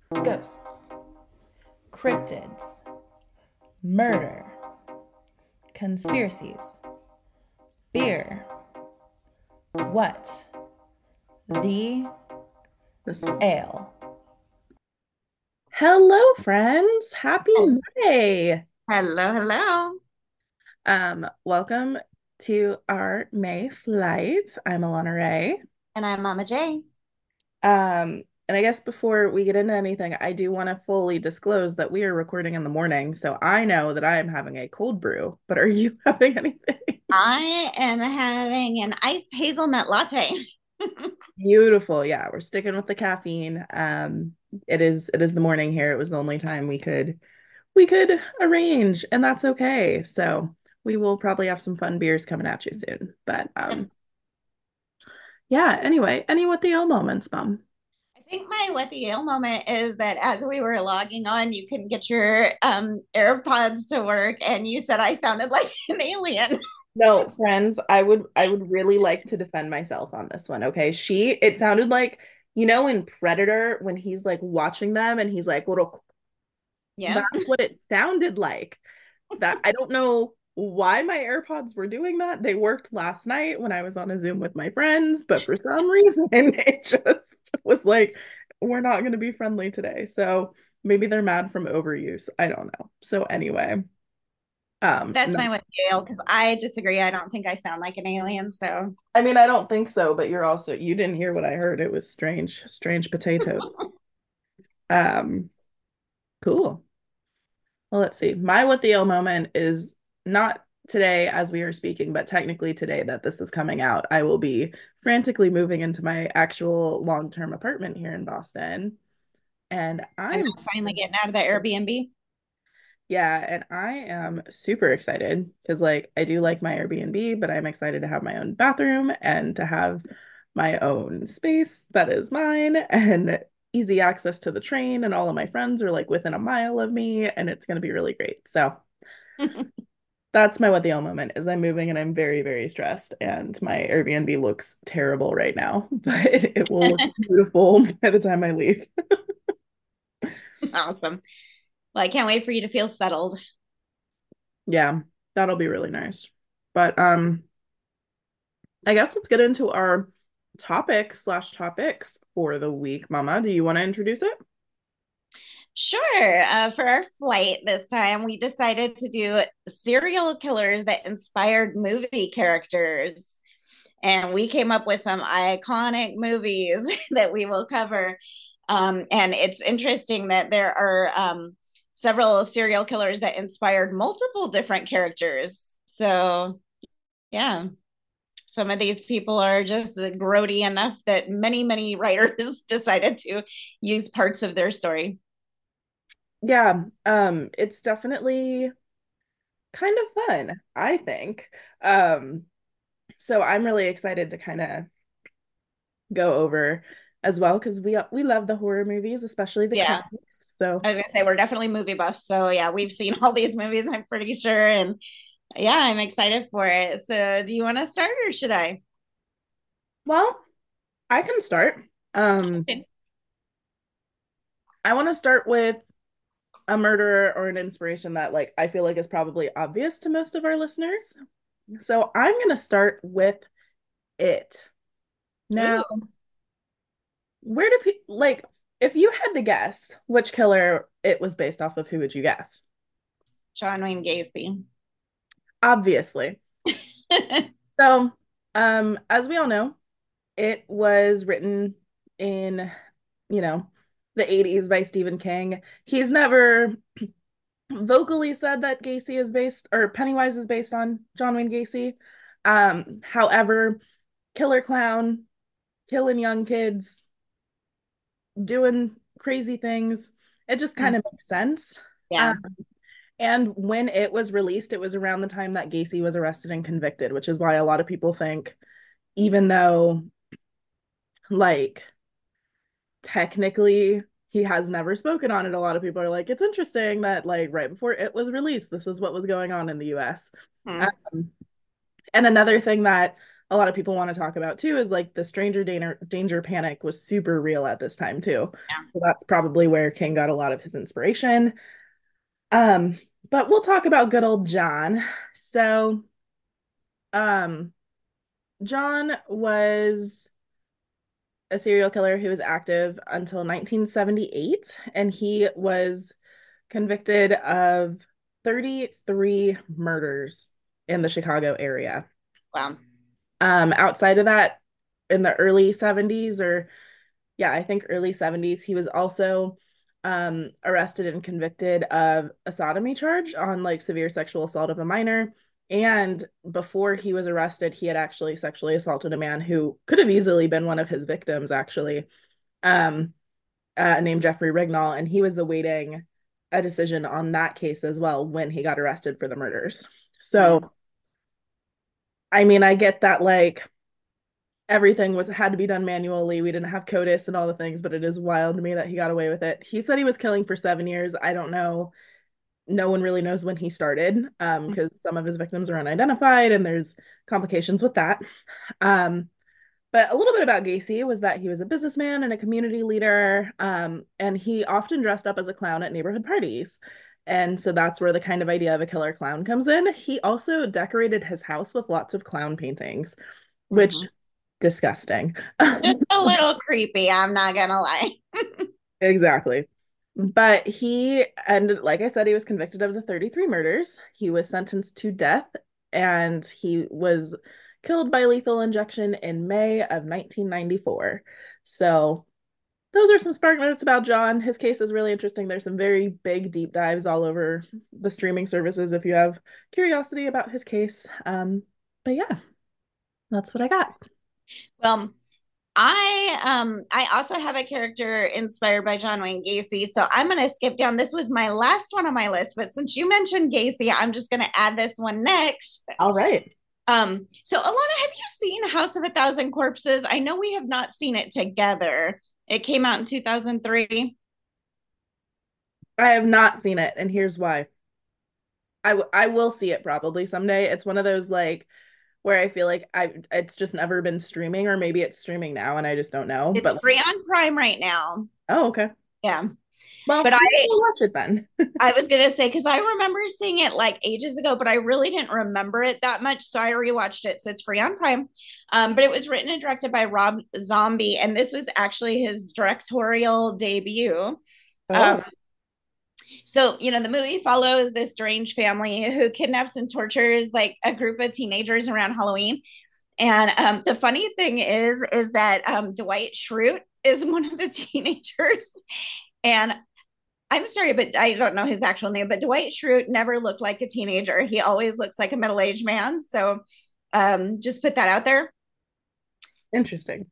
Ghosts, cryptids, murder, conspiracies, beer. What? The This one. ale. Hello, friends. Happy Hel- May. Hello, hello. Welcome to our May flight. I'm Alana Ray. And I'm Mama J. And I guess before we get into anything, I do want to fully disclose that we are recording in the morning, so I know that I am having a cold brew, but are you having anything? I am having an iced hazelnut latte. Beautiful. Yeah, we're sticking with the caffeine. It is the morning here. It was the only time we could arrange, and that's okay. So we will probably have some fun beers coming at you soon. But yeah, anyway, any what the ill moments, Mom. I think my what the ale moment is that as we were logging on, you can get your AirPods to work, and you said I sounded like an alien. No, friends, I would really like to defend myself on this one, okay? It sounded like, in Predator when he's like watching them and he's like, "Well, Yeah. that's what it sounded like." That I don't know why my AirPods were doing that. They worked last night when I was on a Zoom with my friends, but for some reason it just was like, we're not going to be friendly today. So maybe they're mad from overuse. I don't know. So anyway, That's no, my what the ale because I disagree. I don't think I sound like an alien. So I mean, I don't think so, but you didn't hear what I heard. It was strange, strange potatoes. Um, cool. Well, let's see. My what the ill moment is not today as we are speaking, but technically today that this is coming out. I will be frantically moving into my actual long-term apartment here in Boston. And I'm I'm, finally getting out of the Airbnb. yeah, and I am super excited because, like, I do like my Airbnb, but I'm excited to have my own bathroom and to have my own space that is mine and easy access to the train. And all of my friends are like within a mile of me, and it's going to be really great. So, that's my what the hell moment is I'm moving and I'm very, very stressed. And my Airbnb looks terrible right now, but it will look beautiful by the time I leave. Awesome. Well, I can't wait for you to feel settled. Yeah, that'll be really nice. But I guess let's get into our topic slash topics for the week. Mama, do you want to introduce it? Sure. For our flight this time, we decided to do serial killers that inspired movie characters. And we came up with some iconic movies that we will cover. And it's interesting that there are several serial killers that inspired multiple different characters. So, yeah, some of these people are just grody enough that many, many writers decided to use parts of their story. Yeah, it's definitely kind of fun, I think. Um, so I'm really excited to kind of go over as well because we love the horror movies, especially the Yeah. classics. So I was gonna say we're definitely movie buffs, so yeah, we've seen all these movies. I'm pretty sure, and yeah, I'm excited for it. So, do you want to start or should I? well, I can start. Um, Okay. I want to start with a murder or an inspiration that like I feel like is probably obvious to most of our listeners. So I'm gonna start with it. Ooh, Now, where do people like if you had to guess which killer it was based off of, who would you guess? John Wayne Gacy. Obviously. So, as we all know, it was written in, you know, the 80s by Stephen King. He's never vocally said that Gacy is based or Pennywise is based on John Wayne Gacy. However, killer clown, killing young kids, doing crazy things, it just kind of makes sense. Um, Yeah. and when it was released, it was around the time that Gacy was arrested and convicted, which is why a lot of people think, even though like technically he has never spoken on it, a lot of people are like, it's interesting that like right before it was released, this is what was going on in the US. Hmm. Um, and another thing that a lot of people want to talk about too is like the stranger danger panic was super real at this time too. Yeah. So that's probably where King got a lot of his inspiration. Um, but we'll talk about good old John. So, um, John was a serial killer who was active until 1978, and he was convicted of 33 murders in the Chicago area. Wow. Outside of that, in the early 70s, or yeah, I think early 70s, he was also arrested and convicted of a sodomy charge on like severe sexual assault of a minor. And before he was arrested, he had actually sexually assaulted a man who could have easily been one of his victims, actually, um, named Jeffrey Rignall. And he was awaiting a decision on that case as well when he got arrested for the murders. So, I mean, I get that like everything was had to be done manually. We didn't have CODIS and all the things, but it is wild to me that he got away with it. He said he was killing for 7 years. I don't know. No one really knows when he started, because some of his victims are unidentified and there's complications with that. But a little bit about Gacy was that he was a businessman and a community leader, and he often dressed up as a clown at neighborhood parties. And so that's where the kind of idea of a killer clown comes in. He also decorated his house with lots of clown paintings, which disgusting. Just a little creepy, I'm not gonna lie. Exactly. But he ended, like I said, he was convicted of the 33 murders. He was sentenced to death, and he was killed by lethal injection in May of 1994. So those are some spark notes about John. His case is really interesting. There's some very big deep dives all over the streaming services if you have curiosity about his case. But yeah, that's what I got. Well, I also have a character inspired by John Wayne Gacy, so I'm going to skip down. This was my last one on my list, but since you mentioned Gacy, I'm just going to add this one next. All right. So Alana, have you seen House of a Thousand Corpses? I know we have not seen it together. It came out in 2003. I have not seen it, and here's why. I will see it probably someday. It's one of those like where I feel like it's just never been streaming, or maybe it's streaming now and I just don't know. It's But free on Prime right now. oh, okay. Yeah. Well, but I'll watch it then. I was gonna say, because I remember seeing it like ages ago, but I really didn't remember it that much, so I rewatched it. So it's free on Prime. But it was written and directed by Rob Zombie, and this was actually his directorial debut. Oh. So, you know, the movie follows this strange family who kidnaps and tortures like a group of teenagers around Halloween. And the funny thing is that Dwight Schrute is one of the teenagers. And I'm sorry, but I don't know his actual name, but Dwight Schrute never looked like a teenager. He always looks like a middle-aged man. So just put that out there. Interesting.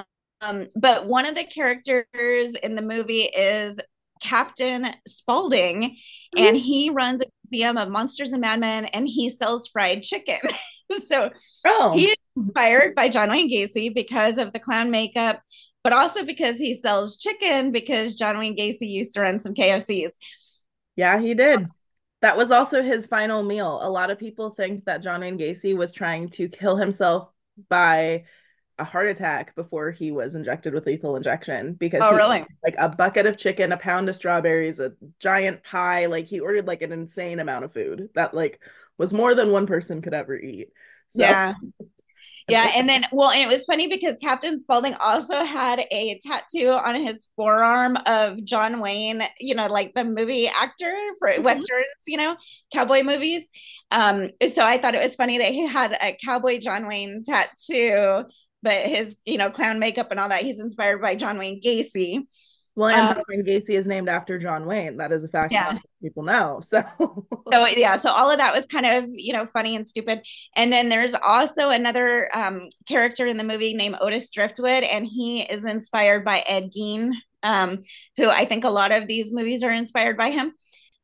But one of the characters in the movie is Captain Spaulding, and he runs a museum of monsters and madmen, and he sells fried chicken. So he is inspired by John Wayne Gacy because of the clown makeup, but also because he sells chicken because John Wayne Gacy used to run some KFCs. Yeah, he did. That was also his final meal. A lot of people think that John Wayne Gacy was trying to kill himself by a heart attack before he was injected with lethal injection, because he really? Like a bucket of chicken, a pound of strawberries, a giant pie. Like he ordered like an insane amount of food that like was more than one person could ever eat. So yeah. Yeah, and then, well, and it was funny because Captain Spaulding also had a tattoo on his forearm of John Wayne, you know, like the movie actor for Westerns, you know, cowboy movies. So I thought it was funny that he had a cowboy John Wayne tattoo, but his, you know, clown makeup and all that, he's inspired by John Wayne Gacy. Well, and John Wayne Gacy is named after John Wayne. That is a fact that people know. So yeah, so all of that was kind of, you know, funny and stupid. And then there's also another character in the movie named Otis Driftwood, and he is inspired by Ed Gein, who I think a lot of these movies are inspired by him.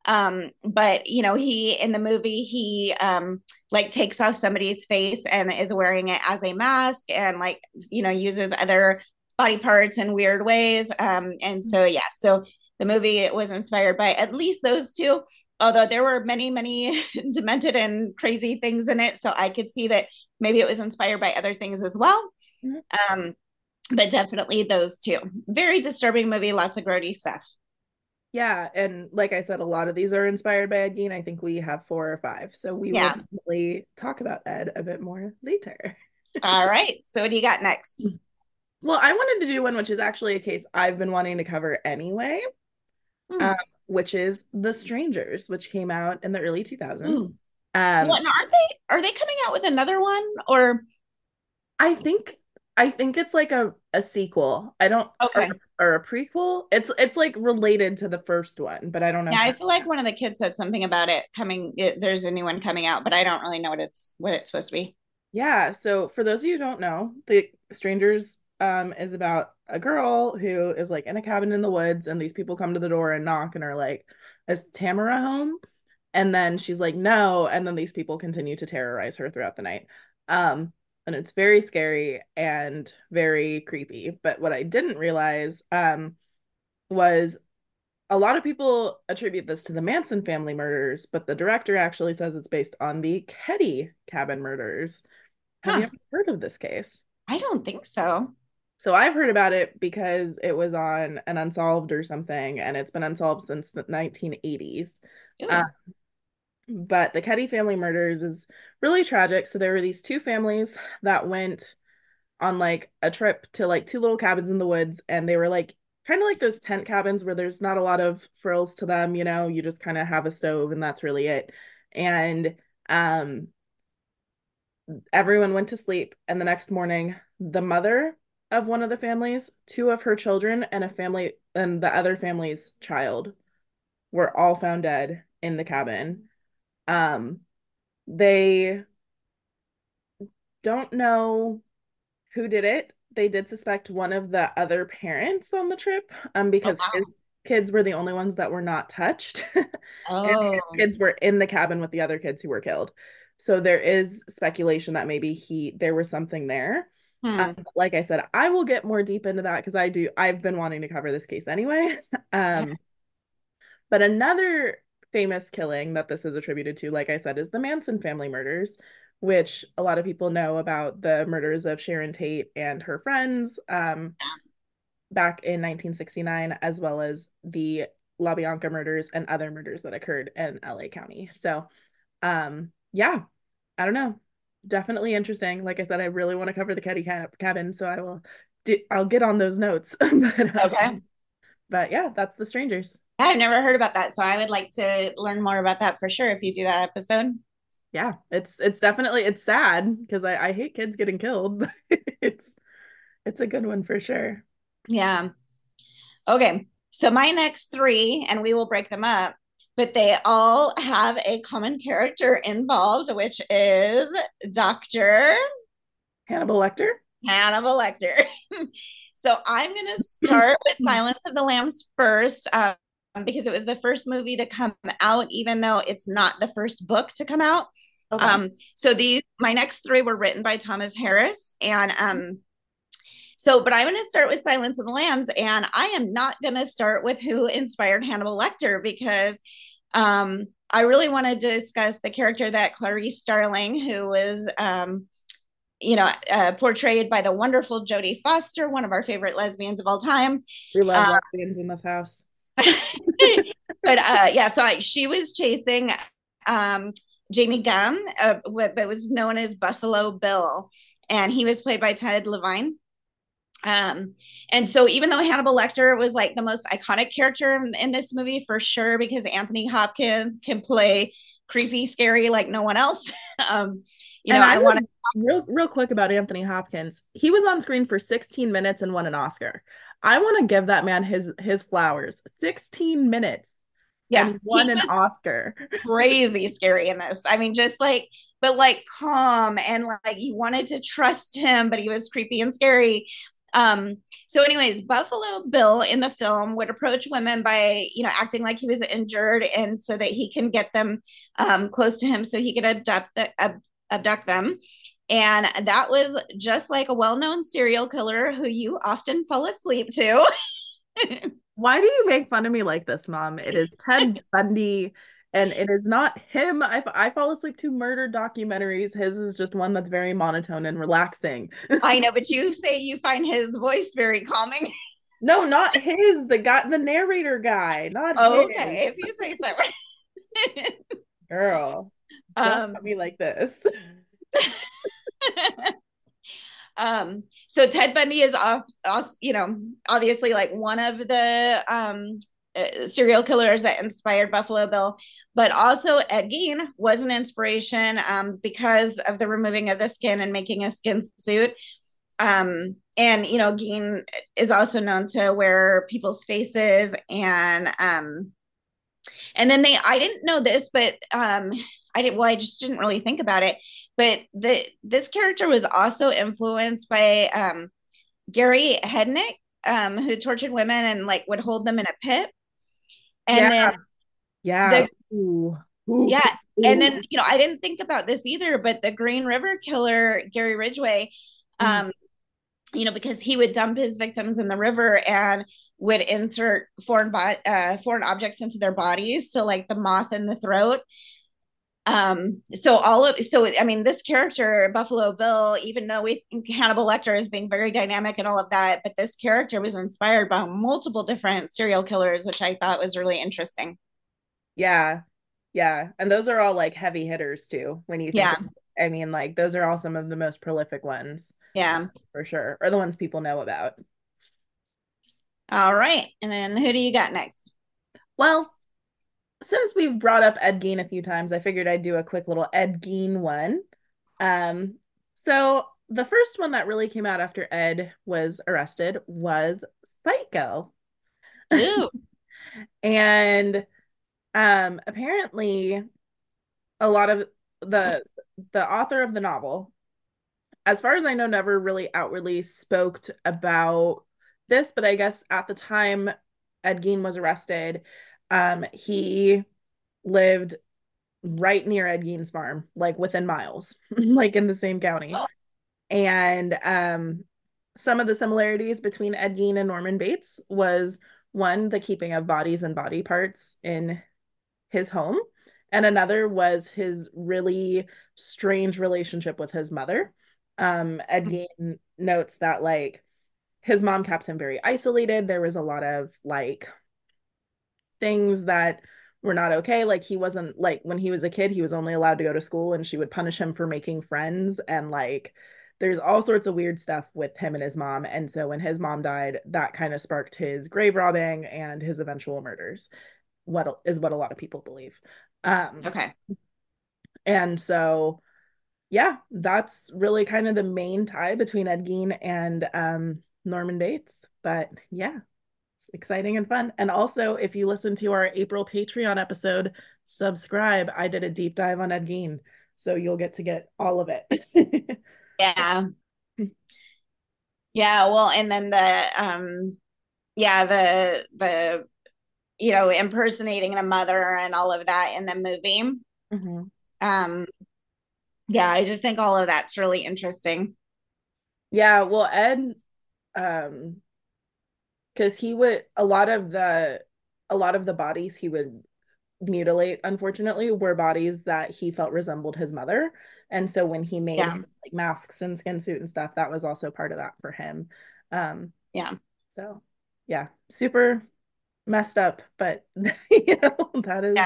But you know, he in the movie he like takes off somebody's face and is wearing it as a mask, and like, you know, uses other body parts in weird ways. And so yeah, so the movie was inspired by at least those two, although there were many demented and crazy things in it. So I could see that maybe it was inspired by other things as well. Mm-hmm. But definitely those two. Very disturbing movie, lots of grody stuff. Yeah, and like I said, a lot of these are inspired by Ed Gein. I think we have 4 or 5, so we will Yeah. definitely talk about Ed a bit more later. All right. So what do you got next? Well, I wanted to do one which is actually a case I've been wanting to cover anyway, Hmm. which is The Strangers, which came out in the early 2000s. Hmm. Well, and are they coming out with another one or I think I think it's like a sequel. I don't okay. or a prequel. It's like related to the first one, but I don't know Yeah, how. I feel like one of the kids said something about there's a new one coming out, but I don't really know what it's supposed to be. Yeah, so for those of you who don't know, The Strangers is about a girl who is like in a cabin in the woods, and these people come to the door and knock and are like, "Is Tamara home?" And then she's like, "No," and then these people continue to terrorize her throughout the night. And it's very scary and very creepy. But what I didn't realize was a lot of people attribute this to the Manson family murders, but the director actually says it's based on the Keddie cabin murders. Have you Huh. ever heard of this case? I don't think so. So I've heard about it because it was on an Unsolved or something, and it's been unsolved since the 1980s. Uh, Ooh. but the Keddie family murders is really tragic. So there were these two families that went on like a trip to like two little cabins in the woods, and they were like kind of like those tent cabins where there's not a lot of frills to them, you just kind of have a stove and that's really it. And um everyone went to sleep, and the next morning the mother of one of the families, two of her children, and the other family's child were all found dead in the cabin. um they don't know who did it. They did suspect one of the other parents on the trip, Oh because his wow. kids were the only ones that were not touched. And his Oh. kids were in the cabin with the other kids who were killed. So there is speculation that maybe there was something there. Hmm. Like I said, I will get more deep into that because I've been wanting to cover this case anyway. Um, but another famous killing that this is attributed to, like I said, is the Manson family murders, which a lot of people know about the murders of Sharon Tate and her friends back in 1969, as well as the LaBianca murders and other murders that occurred in LA County. So, yeah, I don't know. Definitely interesting. Like I said, I really want to cover the cabin, so I'll get on those notes. Okay. But yeah, that's The Strangers. I've never heard about that, so I would like to learn more about that for sure if you do that episode. Yeah, it's definitely it's sad because I hate kids getting killed, but it's a good one for sure. Yeah. Okay. So my next three, and we will break them up, but they all have a common character involved, which is Dr. Hannibal Lecter. Hannibal Lecter. So I'm going to start with Silence of the Lambs first, because it was the first movie to come out, even though it's not the first book to come out. Okay. So my next three were written by Thomas Harris, and but I'm going to start with Silence of the Lambs, and I am not going to start with who inspired Hannibal Lecter because I really want to discuss the character that Clarice Starling, who was portrayed by the wonderful Jodie Foster, one of our favorite lesbians of all time. We love lesbians in this house. But yeah, so she was chasing Jamie Gunn, but was known as Buffalo Bill, and he was played by Ted Levine. And so even though Hannibal Lecter was like the most iconic character in this movie for sure, because Anthony Hopkins can play creepy, scary like no one else. I want to real quick about Anthony Hopkins. He was on screen for 16 minutes and won an Oscar. I want to give that man his flowers. 16 minutes. Yeah, and won an Oscar. Crazy scary in this. I mean, just like, but like calm, and like you wanted to trust him, but he was creepy and scary. So anyways, Buffalo Bill in the film would approach women by, acting like he was injured, and so that he can get them close to him so he could abduct them. And that was just like a well-known serial killer who you often fall asleep to. Why do you make fun of me like this, Mom? It is Ted Bundy. And it is not him. I fall asleep to murder documentaries. His is just one that's very monotone and relaxing. I know, but you say you find his voice very calming. No, not his. The narrator guy, not Oh, his. okay, if you say so. Girl, don't put me like this. So Ted Bundy is obviously like one of the serial killers that inspired Buffalo Bill, but also Ed Gein was an inspiration because of the removing of the skin and making a skin suit. And Gein is also known to wear people's faces, and then I didn't know this, but I just didn't really think about it. But this character was also influenced by Gary Hednick, who tortured women and like would hold them in a pit. And then Ooh. Yeah. And then, I didn't think about this either, but the Green River killer, Gary Ridgway, because he would dump his victims in the river and would insert foreign objects into their bodies. So like the moth in the throat. This character, Buffalo Bill, even though we think Hannibal Lecter is being very dynamic and all of that, but this character was inspired by multiple different serial killers, which I thought was really interesting. Yeah. Yeah. And those are all like heavy hitters too, when you think I mean, like those are all some of the most prolific ones. Yeah. For sure. Or the ones people know about. All right. And then who do you got next? Well, since we've brought up Ed Gein a few times, I figured I'd do a quick little Ed Gein one. So the first one that really came out after Ed was arrested was Psycho. Ooh. And apparently a lot of the author of the novel, as far as I know, never really outwardly spoke about this, but I guess at the time Ed Gein was arrested, he lived right near Ed Gein's farm, like within miles, like in the same county. Oh. And some of the similarities between Ed Gein and Norman Bates was one, the keeping of bodies and body parts in his home, and another was his really strange relationship with his mother. Ed Gein notes that like his mom kept him very isolated. There was a lot of like things that were not okay. Like he wasn't, like when he was a kid, he was only allowed to go to school and she would punish him for making friends. And like there's all sorts of weird stuff with him and his mom. And so when his mom died, that kind of sparked his grave robbing and his eventual murders. What a lot of people believe. Okay. And so yeah, that's really kind of the main tie between Ed Gein and Norman Bates. But yeah, it's exciting and fun. And also, if you listen to our April Patreon episode, subscribe. I did a deep dive on Ed Gein, so you'll get to get all of it. Yeah. Yeah, well, and then the impersonating the mother and all of that in the movie. Yeah, I just think all of that's really interesting. Yeah, well, Ed, because he would a lot of the bodies he would mutilate, unfortunately, were bodies that he felt resembled his mother. And so when he made like masks and skin suit and stuff, that was also part of that for him. So yeah, super messed up, but that is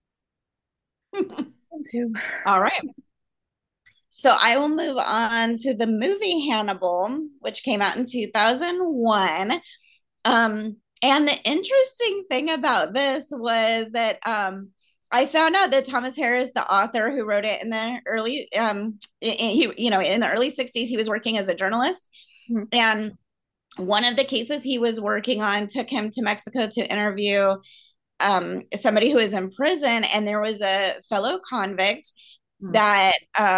too. All right. So I will move on to the movie Hannibal, which came out in 2001. And the interesting thing about this was that I found out that Thomas Harris, the author who wrote it in the early in the early 60s, he was working as a journalist. And one of the cases he was working on took him to Mexico to interview somebody who was in prison, and there was a fellow convict that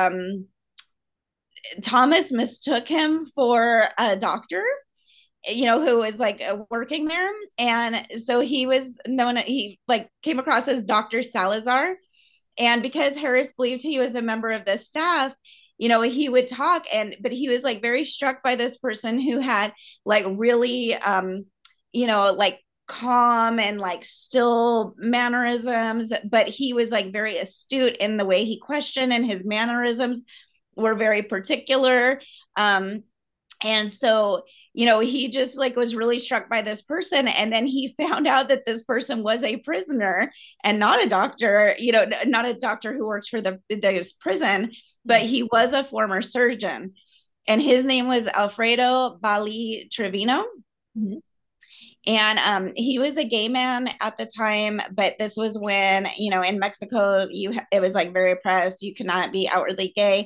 Thomas mistook him for a doctor, who was like working there. And so he came across as Dr. Salazar. And because Harris believed he was a member of the staff, he would talk, but he was like very struck by this person who had like really, like calm and like still mannerisms, but he was like very astute in the way he questioned, and his mannerisms were very particular. And so, he just like was really struck by this person. And then he found out that this person was a prisoner and not a doctor, not a doctor who works for this prison, but he was a former surgeon. And his name was Alfredo Bali Trevino. Mm-hmm. And he was a gay man at the time, but this was when, in Mexico, it was like very oppressed. You could not be outwardly gay.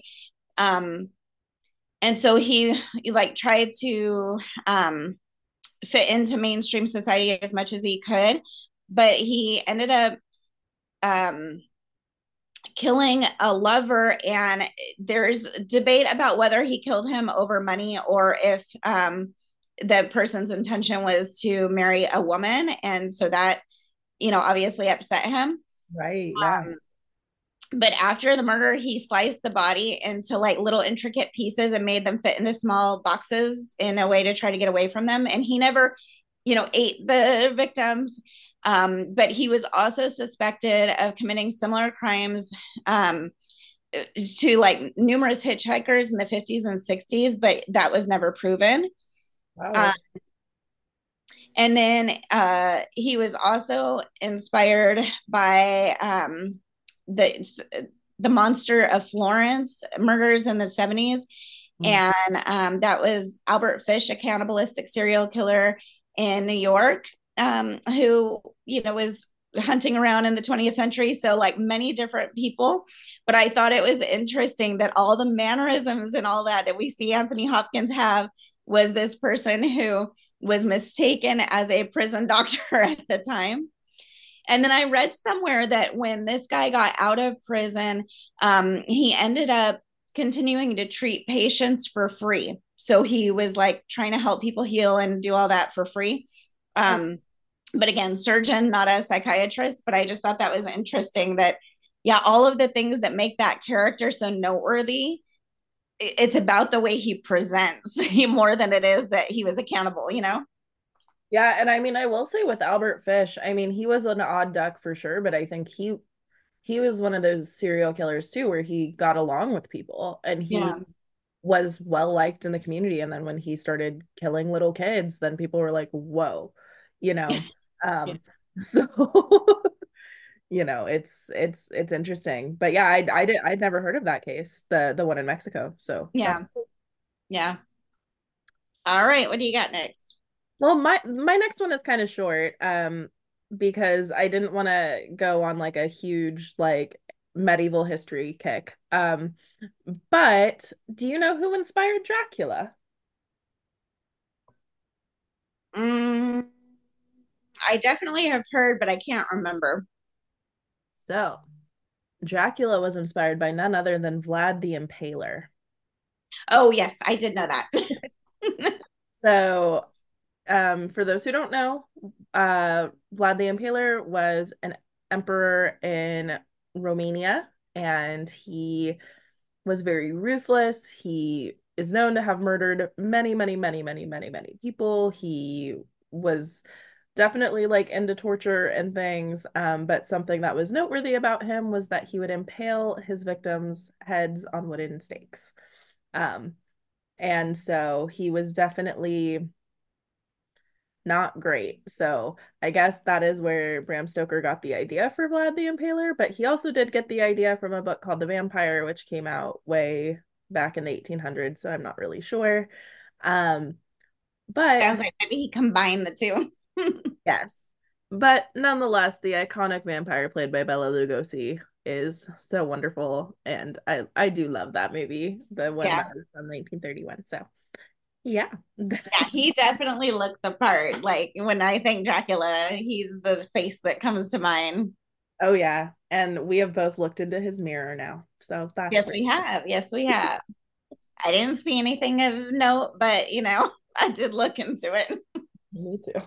And so he like tried to fit into mainstream society as much as he could, but he ended up killing a lover, and there's debate about whether he killed him over money or if the person's intention was to marry a woman, and so that obviously upset him. Right. Yeah. But after the murder, he sliced the body into like little intricate pieces and made them fit into small boxes in a way to try to get away from them. And he never, ate the victims. But he was also suspected of committing similar crimes to like numerous hitchhikers in the 50s and 60s, but that was never proven. Wow. And then he was also inspired by the Monster of Florence murders in the 70s. And that was Albert Fish, a cannibalistic serial killer in New York, who, was hunting around in the 20th century. So like many different people, but I thought it was interesting that all the mannerisms and all that we see Anthony Hopkins have was this person who was mistaken as a prison doctor at the time. And then I read somewhere that when this guy got out of prison, he ended up continuing to treat patients for free. So he was like trying to help people heal and do all that for free. But again, surgeon, not a psychiatrist. But I just thought that was interesting that, yeah, all of the things that make that character so noteworthy, it's about the way he presents more than it is that he was accountable, Yeah, and I mean, I will say with Albert Fish, I mean, he was an odd duck for sure, but I think he was one of those serial killers too, where he got along with people and he was well liked in the community. And then when he started killing little kids, then people were like, "Whoa," So it's interesting. But yeah, I'd never heard of that case, the one in Mexico. So yeah, yeah. All right, what do you got next? Well, my next one is kind of short, because I didn't want to go on like a huge like medieval history kick. But do you know who inspired Dracula? I definitely have heard, but I can't remember. So, Dracula was inspired by none other than Vlad the Impaler. Oh, yes, I did know that. So, for those who don't know, Vlad the Impaler was an emperor in Romania, and he was very ruthless. He is known to have murdered many, many, many, many, many, many people. He was definitely like into torture and things. But something that was noteworthy about him was that he would impale his victims' heads on wooden stakes. And so he was definitely not great. So I guess that is where Bram Stoker got the idea for Vlad the Impaler, but he also did get the idea from a book called The Vampire, which came out way back in the 1800s, so I'm not really sure. But sounds like maybe he combined the two. yes. But nonetheless, the iconic vampire played by Bela Lugosi is so wonderful, and I do love that movie, the one that was from 1931. So yeah. Yeah, he definitely looked the part. Like when I think Dracula, he's the face that comes to mind. Oh yeah. And we have both looked into his mirror now. So that's yes, great. We have. Yes, we have. I didn't see anything of note, but I did look into it. Me too.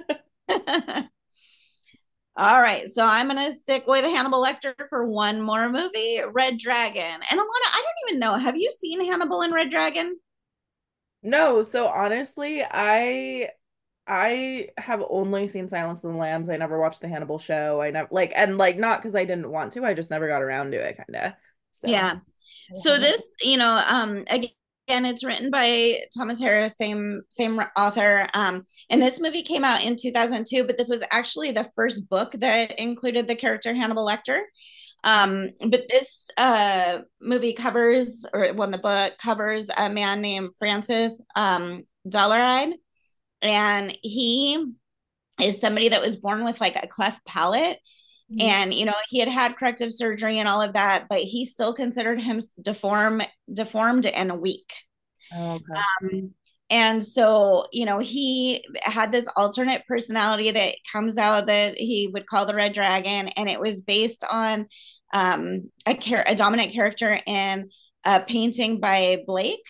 All right, so I'm gonna stick with Hannibal Lecter for one more movie, Red Dragon. And Alana, I don't even know. Have you seen Hannibal and Red Dragon? No, so honestly, I I have only seen Silence of the Lambs. I never watched the Hannibal show. I never like and like not because I didn't want to. I just never got around to it, kind of. So Yeah. So this, again, it's written by Thomas Harris, same author. And this movie came out in 2002, but this was actually the first book that included the character Hannibal Lecter. But this movie covers, or when the book covers a man named Francis Dollaride, and he is somebody that was born with like a cleft palate. And he had corrective surgery and all of that, but he still considered him deformed and weak. Oh, okay. And so he had this alternate personality that comes out that he would call the Red Dragon, and it was based on a dominant character in a painting by Blake.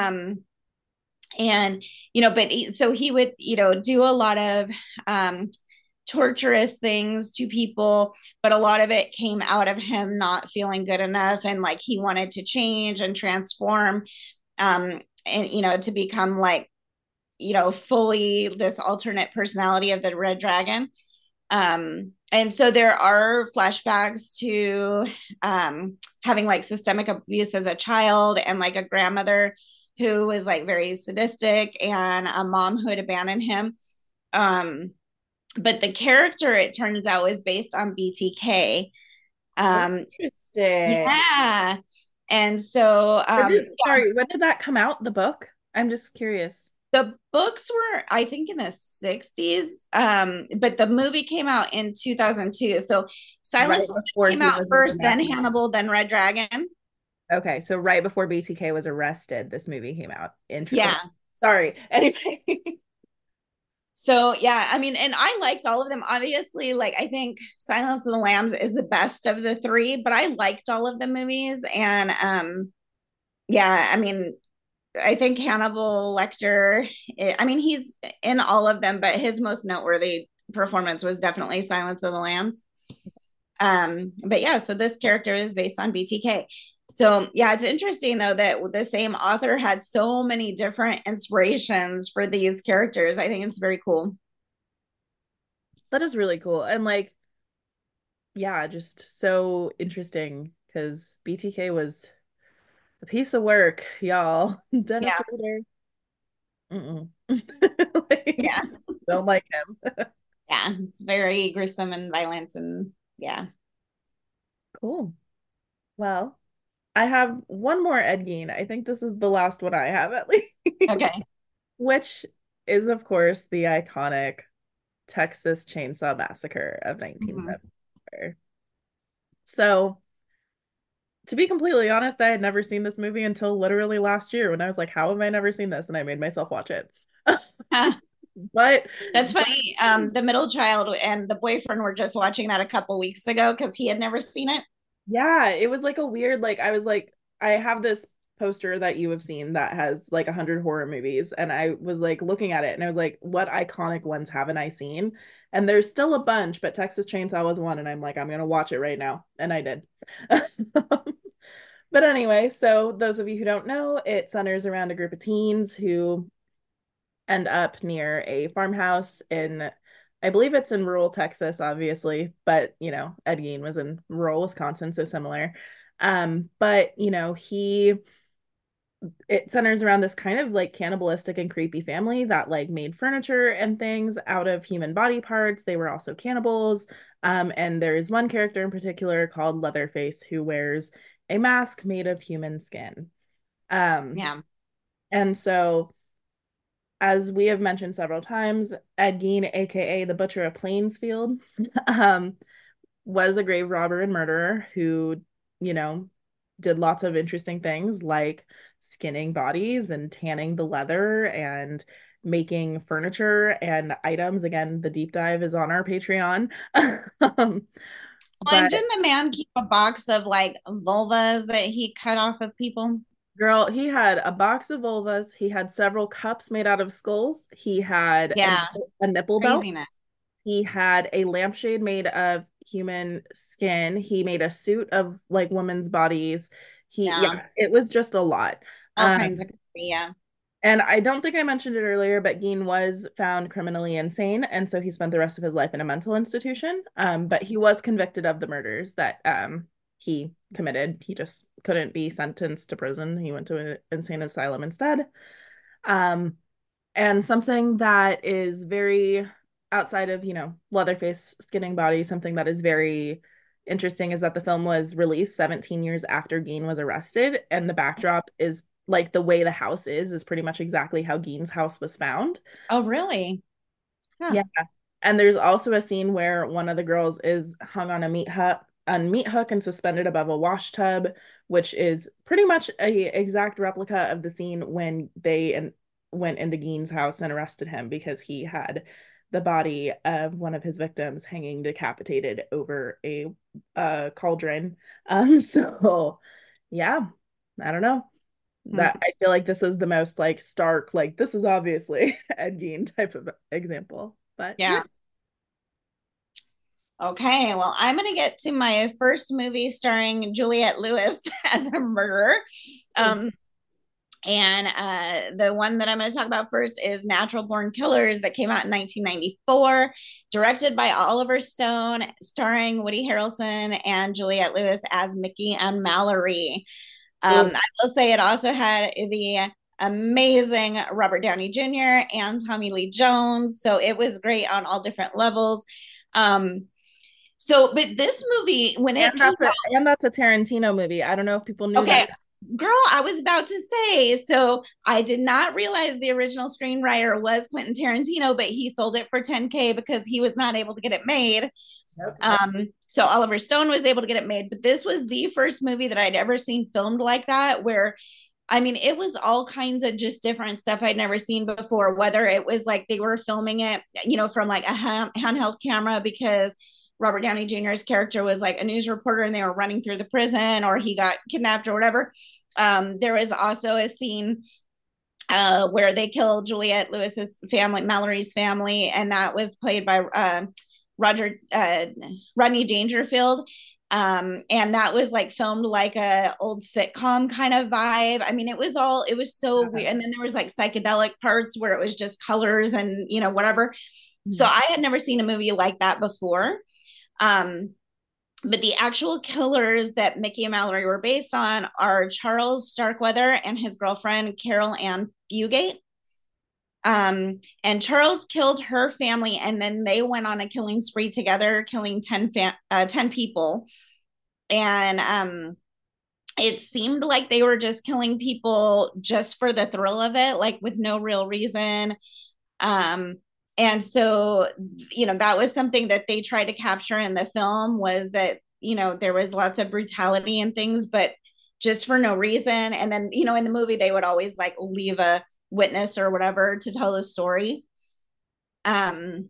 And so he would do a lot of torturous things to people, but a lot of it came out of him not feeling good enough, and like he wanted to change and transform, and to become like fully this alternate personality of the Red Dragon. And so there are flashbacks to having like systemic abuse as a child, and like a grandmother who was like very sadistic, and a mom who had abandoned him. But the character, it turns out, was based on BTK. Interesting. Yeah. And so sorry, when did that come out, the book? I'm just curious. the books were, I think, in the 60s, but the movie came out in 2002. So Silence of the Lambs came out first, then Hannibal, then Red Dragon. Okay, so right before BTK was arrested, this movie came out. Interesting. Yeah. Sorry. Anyway. So yeah, I mean, and I liked all of them. Obviously, like I think Silence of the Lambs is the best of the three, but I liked all of the movies. And yeah, I mean, I think Hannibal Lecter, I mean, he's in all of them, but his most noteworthy performance was definitely Silence of the Lambs. But yeah, so this character is based on BTK. So yeah, it's interesting though that the same author had so many different inspirations for these characters. I think it's very cool. That is really cool. And like, yeah, just so interesting because BTK was a piece of work, y'all. Dennis Yeah. Rader. Yeah. Don't like him. Yeah. It's very gruesome and violent, and yeah. Cool. Well, I have one more Ed Gein. I think this is the last one I have at least. Okay. Which is, of course, the iconic Texas Chainsaw Massacre of 1974. So, to be completely honest, I had never seen this movie until literally last year when I was like, how have I never seen this? And I made myself watch it. But that's funny. The middle child and the boyfriend were just watching that a couple weeks ago because he had never seen it. yeah, it was like a weird, like, I was like, I have this poster that you have seen that has like 100 horror movies. And I was like looking at it and I was like, what iconic ones haven't I seen? And there's still a bunch, but Texas Chainsaw was one. And I'm like, I'm going to watch it right now. And I did. But anyway, so those of you who don't know, it centers around a group of teens who end up near a farmhouse in, I believe it's in rural Texas, obviously, but Ed Gein was in rural Wisconsin, so similar. But it centers around this kind of like cannibalistic and creepy family that like made furniture and things out of human body parts. They were also cannibals. And there's one character in particular called Leatherface who wears a mask made of human skin. Yeah. And so, as we have mentioned several times, Ed Gein, aka the Butcher of Plainsfield, was a grave robber and murderer who, did lots of interesting things like skinning bodies and tanning the leather and making furniture and items. Again, the deep dive is on our Patreon. But didn't the man keep a box of like vulvas that he cut off of people? Girl, he had a box of vulvas. He had several cups made out of skulls. He had a nipple belt. He had a lampshade made of human skin. He made a suit of like women's bodies. It was just a lot. All kinds of, yeah. And I don't think I mentioned it earlier, but Geen was found criminally insane, and so he spent the rest of his life in a mental institution. But he was convicted of the murders that he committed. He just couldn't be sentenced to prison. He went to an insane asylum instead. Um, and something that is very outside of, Leatherface skinning body, something that is very interesting is that the film was released 17 years after Geen was arrested, and the backdrop is like the way the house is pretty much exactly how Geen's house was found. Oh, really? Huh. Yeah. And there's also a scene where one of the girls is hung on meat hook and suspended above a wash tub, which is pretty much a exact replica of the scene when went into Geen's house and arrested him because he had the body of one of his victims hanging decapitated over a cauldron. So yeah, I don't know. Hmm. That I feel like this is the most like stark, like this is obviously Ed Gein type of example. But yeah. Yeah. Okay, well, I'm going to get to my first movie starring Juliette Lewis as a murderer. Oh, Um, and the one that I'm going to talk about first is Natural Born Killers that came out in 1994, directed by Oliver Stone, starring Woody Harrelson and Juliette Lewis as Mickey and Mallory. oh, I will say it also had the amazing Robert Downey Jr. and Tommy Lee Jones. So it was great on all different levels. Um, but this movie, when and it came that's a Tarantino movie. I don't know if people knew okay, that. girl, I was about to say, so I did not realize the original screenwriter was Quentin Tarantino, but he sold it for 10K because he was not able to get it made. Okay. So Oliver Stone was able to get it made, but this was the first movie that I'd ever seen filmed like that, where I mean, it was all kinds of just different stuff I'd never seen before, whether it was like they were filming it, from like a handheld camera because Robert Downey Jr.'s character was like a news reporter and they were running through the prison or he got kidnapped or whatever. There was also a scene where they killed Juliette Lewis's family, Mallory's family, and that was played by Roger Rodney Dangerfield. And that was like filmed like a old sitcom kind of vibe. I mean, it was so weird. And then there was like psychedelic parts where it was just colors and whatever. So I had never seen a movie like that before. Um, but the actual killers that Mickey and Mallory were based on are Charles Starkweather and his girlfriend Carol Ann Fugate. And Charles killed her family, and then they went on a killing spree together, killing 10 people. And it seemed like they were just killing people just for the thrill of it, like with no real reason. Um, and so, that was something that they tried to capture in the film was that, there was lots of brutality and things, but just for no reason. And then, in the movie, they would always like leave a witness or whatever to tell the story. Um,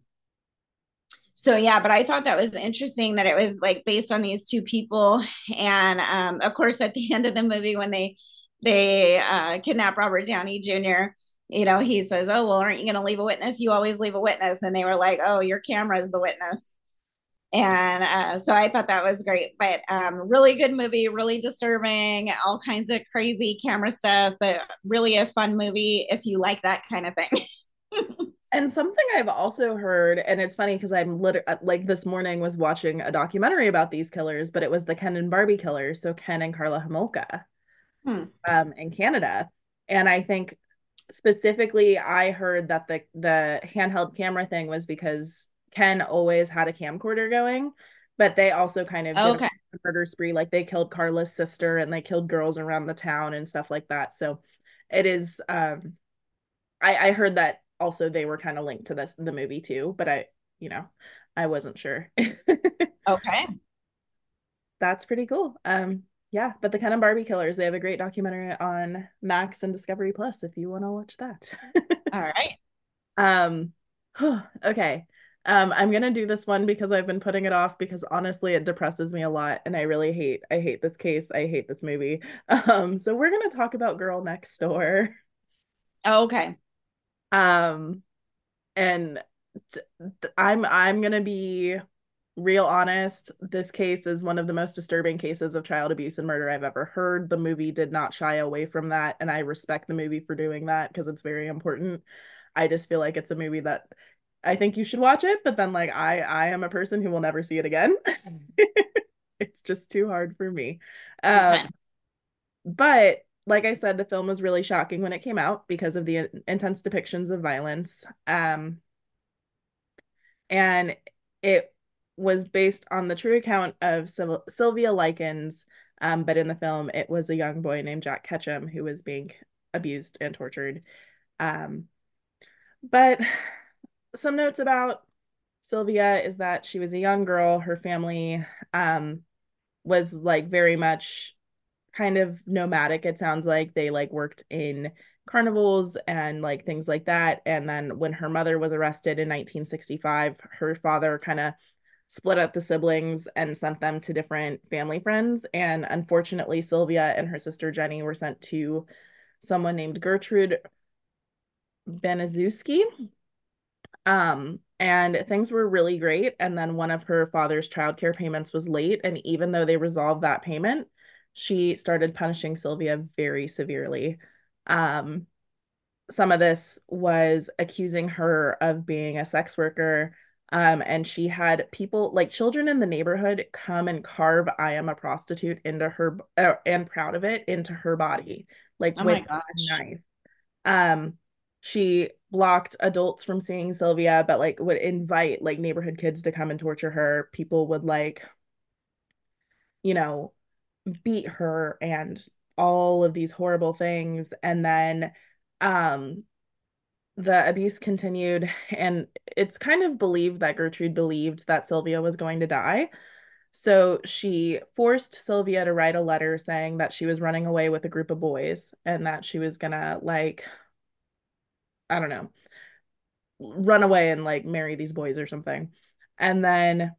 so yeah, but I thought that was interesting that it was like based on these two people. And of course, at the end of the movie, when they kidnap Robert Downey Jr., he says, "Oh well, aren't you going to leave a witness? You always leave a witness." And they were like, "Oh, your camera is the witness." And so I thought that was great, but really good movie, really disturbing, all kinds of crazy camera stuff, but really a fun movie if you like that kind of thing. And something I've also heard, and it's funny because I'm like this morning was watching a documentary about these killers, but it was the Ken and Barbie killers, so Ken and Karla Homolka, Hmm. in Canada. And I think specifically I heard that the handheld camera thing was because Ken always had a camcorder going, but they also kind of did a Okay. murder spree. Like they killed Carla's sister and they killed girls around the town and stuff like that. So it is I heard that also they were kind of linked to the movie too, but I wasn't sure. Okay. That's pretty cool. Yeah, but the Ken and Barbie Killers, they have a great documentary on Max and Discovery Plus if you want to watch that. All right. Um, okay. I'm gonna do this one because I've been putting it off because honestly it depresses me a lot and I hate this case. I hate this movie. So we're gonna talk about Girl Next Door. Okay. Um, and I'm gonna be real honest, this case is one of the most disturbing cases of child abuse and murder I've ever heard. The movie did not shy away from that, and I respect the movie for doing that because it's very important. I just feel like it's a movie that I think you should watch it, but then like I am a person who will never see it again. It's just too hard for me. Okay. But like I said, the film was really shocking when it came out because of the intense depictions of violence. And it was based on the true account of Sylvia Likens, but in the film, it was a young boy named Jack Ketchum who was being abused and tortured. Um, but some notes about Sylvia is that she was a young girl. Her family was like very much kind of nomadic. It sounds like they like worked in carnivals and like things like that. And then when her mother was arrested in 1965, her father kind of split up the siblings and sent them to different family friends. And unfortunately, Sylvia and her sister Jenny were sent to someone named Gertrude Baniszewski. And things were really great. And then one of her father's childcare payments was late. And even though they resolved that payment, she started punishing Sylvia very severely. Um, some of this was accusing her of being a sex worker. And she had people like children in the neighborhood come and carve "I am a prostitute" into her and proud of it into her body, like Oh with my a gosh. knife. She blocked adults from seeing Sylvia, but like would invite like neighborhood kids to come and torture her. People would like, you know, beat her and all of these horrible things. And then um the abuse continued, and it's kind of believed that Gertrude believed that Sylvia was going to die. So she forced Sylvia to write a letter saying that she was running away with a group of boys and that she was gonna like, I don't know, run away and like marry these boys or something. And then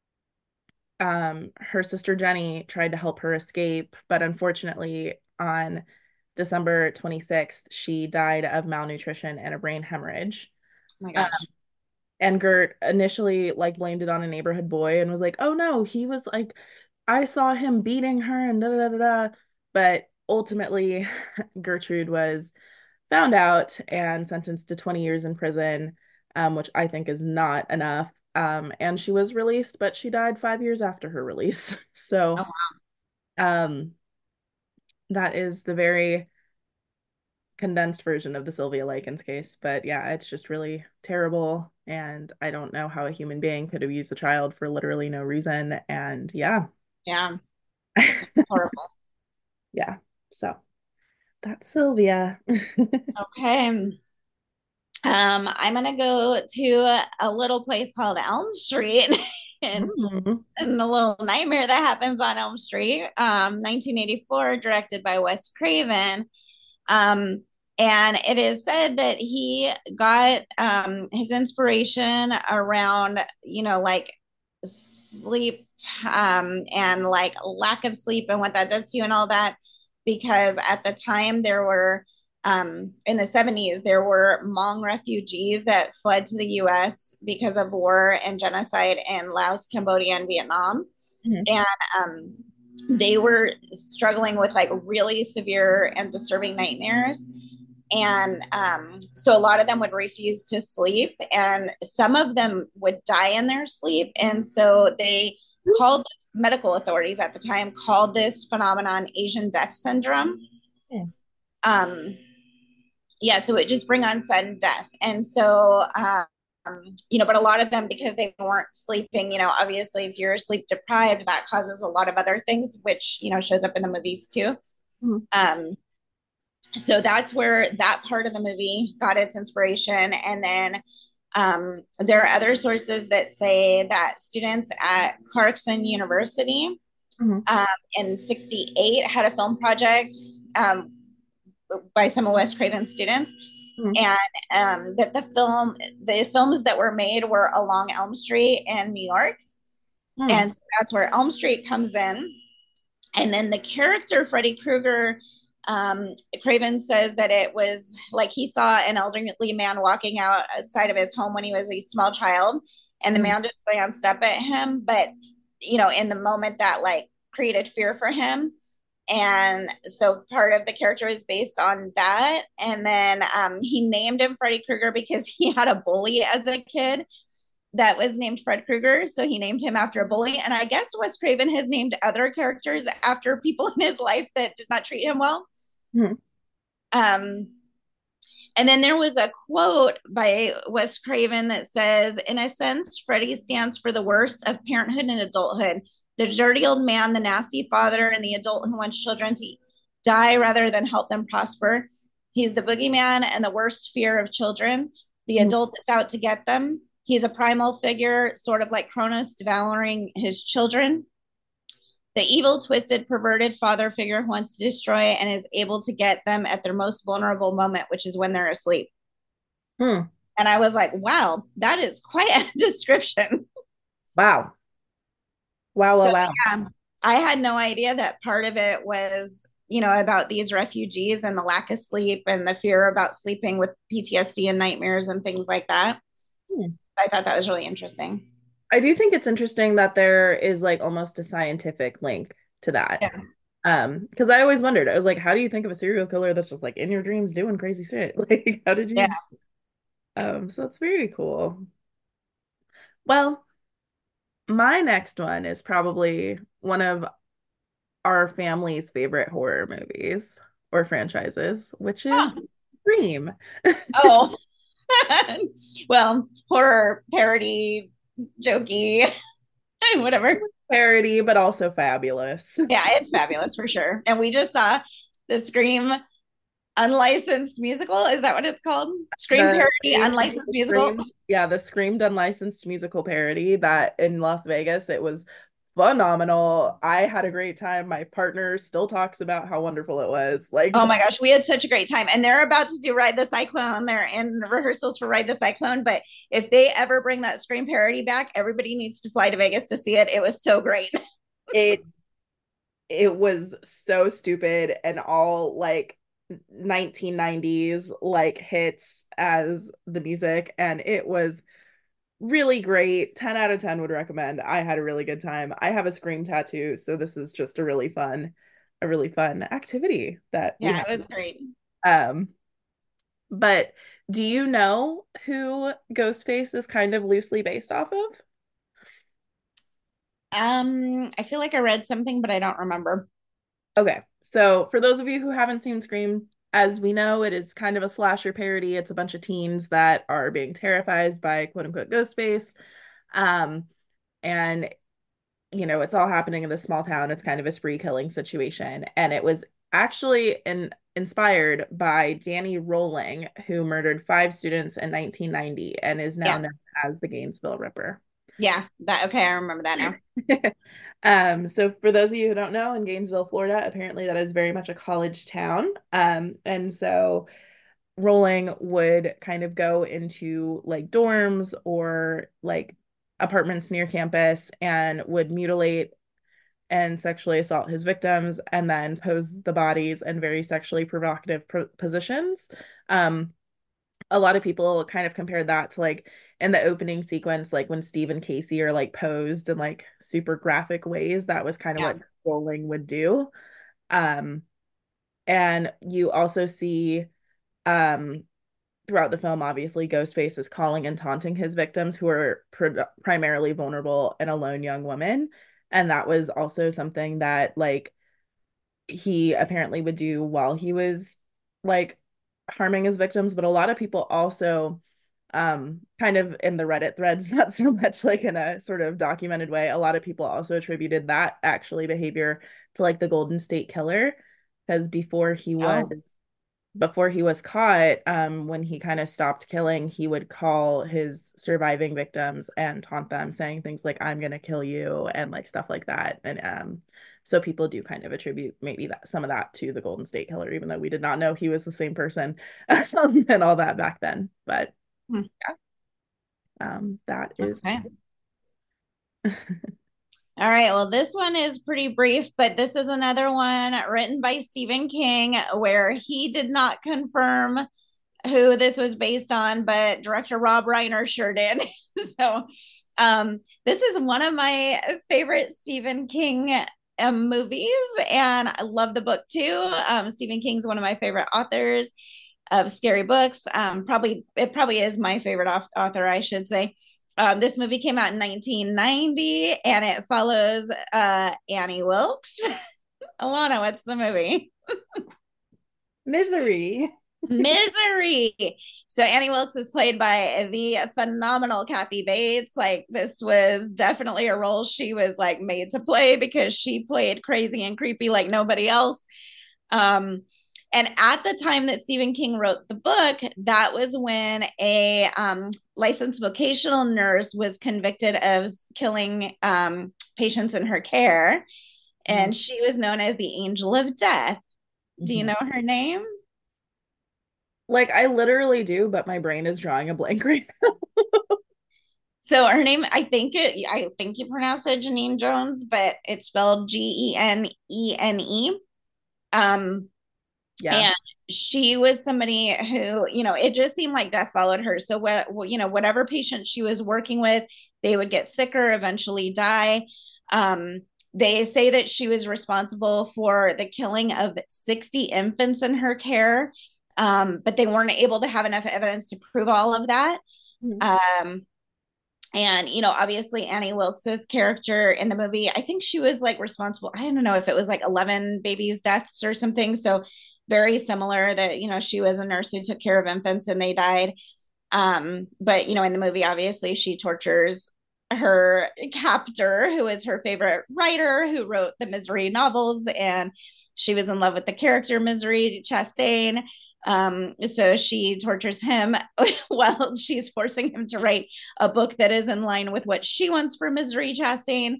her sister Jenny tried to help her escape, but unfortunately on December 26th, she died of malnutrition and a brain hemorrhage. Oh my Um, gosh. and Gert initially like blamed it on a neighborhood boy and was like, "Oh no, he was like, I saw him beating her and da da da da." But ultimately, Gertrude was found out and sentenced to 20 years in prison, which I think is not enough. And she was released, but she died 5 years after her release. Oh, So wow. um, that is the very condensed version of the Sylvia Likens case. But yeah, it's just really terrible. And I don't know how a human being could abuse a child for literally no reason. And yeah. Yeah. Horrible. Yeah. So that's Sylvia. Okay. I'm gonna go to a little place called Elm Street and, Mm. and a little nightmare that happens on Elm Street. 1984, directed by Wes Craven. Um, and it is said that he got his inspiration around, like sleep and like lack of sleep and what that does to you and all that. Because at the time, there were in the 70s, there were Hmong refugees that fled to the US because of war and genocide in Laos, Cambodia, and Vietnam. Mhm. And they were struggling with like really severe and disturbing nightmares. And so a lot of them would refuse to sleep, and some of them would die in their sleep. And so they called medical authorities at the time called this phenomenon Asian death syndrome. Yeah. Um, yeah, so it just bring on sudden death. And so but a lot of them, because they weren't sleeping, obviously if you're sleep deprived, that causes a lot of other things, which shows up in the movies too. Mhm. So that's where that part of the movie got its inspiration. And then there are other sources that say that students at Clarkson University Mhm. in 68 had a film project um, by some of Wes Craven's students, Mhm. and that the films that were made were along Elm Street in New York, Mhm. and so that's where Elm Street comes in. And then the character Freddy Krueger, Craven says that it was like he saw an elderly man walking outside of his home when he was a small child, and the man just glanced up at him, but in the moment that like created fear for him. And so part of the character is based on that. And then he named him Freddy Krueger because he had a bully as a kid that was named Fred Krueger. So he named him after a bully. And I guess Wes Craven has named other characters after people in his life that did not treat him well. Mm-hmm. And then there was a quote by Wes Craven that says, in a sense, Freddy stands for the worst of parenthood and adulthood. The dirty old man, the nasty father, and the adult who wants children to die rather than help them prosper. He's the boogeyman and the worst fear of children, the adult that's out to get them. He's a primal figure, sort of like Cronus devouring his children. The evil, twisted, perverted father figure who wants to destroy and is able to get them at their most vulnerable moment, which is when they're asleep. And I was like, wow, that is quite a description. Wow. Wow. Yeah, I had no idea that part of it was, about these refugees and the lack of sleep and the fear about sleeping with PTSD and nightmares and things like that. I thought that was really interesting. I do think it's interesting that there is like almost a scientific link to that. Yeah. Because I always wondered, I was like, how do you think of a serial killer that's just like in your dreams doing crazy shit? Like, how did you? Yeah. So it's very cool. Well, my next one is probably one of our family's favorite horror movies or franchises, which is Scream. Oh, well, horror parody, jokey, whatever. Parody, but also fabulous. Yeah, it's fabulous for sure. And we just saw the Scream unlicensed musical. Is that what it's called? Scream parody unlicensed musical. Yeah, the Screamed unlicensed musical parody that in Las Vegas, it was phenomenal. I had a great time. My partner still talks about how wonderful it was. Like, oh my gosh, we had such a great time. And they're about to do Ride the Cyclone. They're in rehearsals for Ride the Cyclone. But if they ever bring that Scream parody back, everybody needs to fly to Vegas to see it. It was so great. It was so stupid and all like 1990s like hits as the music, and it was really great. 10 out of 10 would recommend. I had a really good time. I have a Scream tattoo, so this is just a really fun activity that yeah, it was great. But do you know who Ghostface is kind of loosely based off of? I feel like I read something, but I don't remember. Okay, so for those of you who haven't seen Scream, as we know, it is kind of a slasher parody. It's a bunch of teens that are being terrified by quote unquote Ghostface. And it's all happening in this small town. It's kind of a spree killing situation. And it was actually inspired by Danny Rolling, who murdered 5 students in 1990 and is now known as the Gainesville Ripper. Yeah, okay, I remember that now. So for those of you who don't know, in Gainesville, Florida, apparently that is very much a college town. And so Rolling would kind of go into like dorms or like apartments near campus and would mutilate and sexually assault his victims and then pose the bodies in very sexually provocative positions. A lot of people kind of compared that to like in the opening sequence, like when Steve and Casey are like posed in like super graphic ways. That was kind of what Rolling would do. And you also see throughout the film, obviously, Ghostface is calling and taunting his victims who are primarily vulnerable and a lone young woman. And that was also something that like he apparently would do while he was like harming his victims. But a lot of people also kind of in the Reddit threads, not so much like in a sort of documented way, a lot of people also attributed that actually behavior to like the Golden State Killer, because before he was caught, when he kind of stopped killing, he would call his surviving victims and taunt them, saying things like, I'm gonna kill you, and like stuff like that. And so people do kind of attribute maybe that some of that to the Golden State Killer, even though we did not know he was the same person and all that back then. But that is okay. All right, well, this one is pretty brief, but this is another one written by Stephen King where he did not confirm who this was based on, but director Rob Reiner sure did. So This is one of my favorite Stephen King movies, and I love the book too. Stephen King's one of my favorite authors of scary books. It probably is my favorite author, I should say. This movie came out in 1990, and it follows Annie Wilkes. Alana, what's the movie? Misery. Misery. So Annie Wilkes is played by the phenomenal Kathy Bates. Like, this was definitely a role she was like made to play because she played crazy and creepy like nobody else. Um, and at the time that Stephen King wrote the book, that was when a licensed vocational nurse was convicted of killing patients in her care. And she was known as the Angel of Death. Do you know her name? Like I literally do, but my brain is drawing a blank right now. So her name, I think you pronounce it Janine Jones, but it's spelled Genene. Um, Yeah. and she was somebody who, it just seemed like death followed her. So whatever patient she was working with, they would get sicker, eventually die. They say that she was responsible for the killing of 60 infants in her care, but they weren't able to have enough evidence to prove all of that. Um, and obviously Annie Wilkes's character in the movie, I think she was like responsible, I don't know if it was like 11 babies deaths or something, so very similar that she was a nurse who took care of infants and they died. But in the movie, obviously she tortures her captor, who is her favorite writer, who wrote the Misery novels, and she was in love with the character Misery Chastain. So she tortures him while she's forcing him to write a book that is in line with what she wants for Misery Chastain.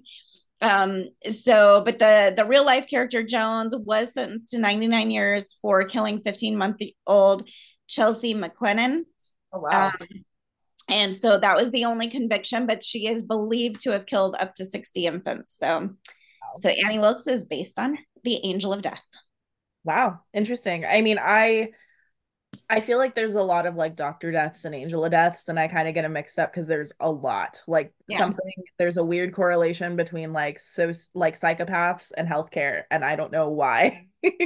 But the real life character Jones was sentenced to 99 years for killing 15-month-old Chelsea McLennan. Oh wow. And so that was the only conviction, but she is believed to have killed up to 60 infants. So Annie Wilkes is based on the Angel of Death. Wow. Interesting. I mean, I feel like there's a lot of like Dr. Deaths and Angel of Deaths, and I kind of get them mixed up because there's a lot. Like there's a weird correlation between like psychopaths and healthcare, and I don't know why.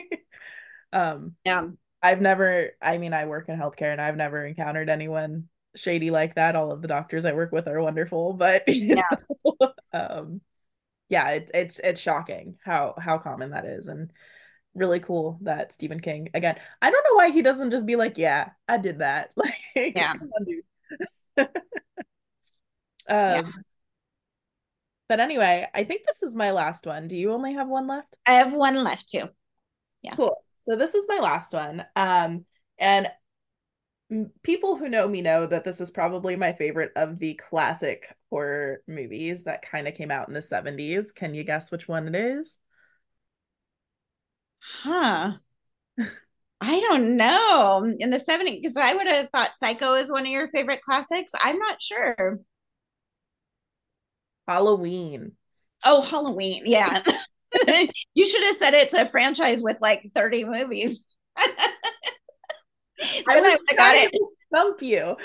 Yeah. I mean, I work in healthcare and I've never encountered anyone shady like that. All of the doctors I work with are wonderful, but yeah, it's shocking how common that is, and really cool that Stephen King, again, I don't know why he doesn't just be like, yeah, I did that. Like, Yeah. come on, dude. Yeah. But anyway, I think this is my last one. Do you only have one left? I have one left too. Yeah. Cool. So this is my last one. And people who know me know that this is probably my favorite of the classic horror movies that kind of came out in the 70s. Can you guess which one it is? Huh. I don't know. In the 70s, because I would have thought Psycho is one of your favorite classics. I'm not sure. Halloween. Oh, Halloween. Yeah. You should have said it's a franchise with like 30 movies. I was trying to stump you.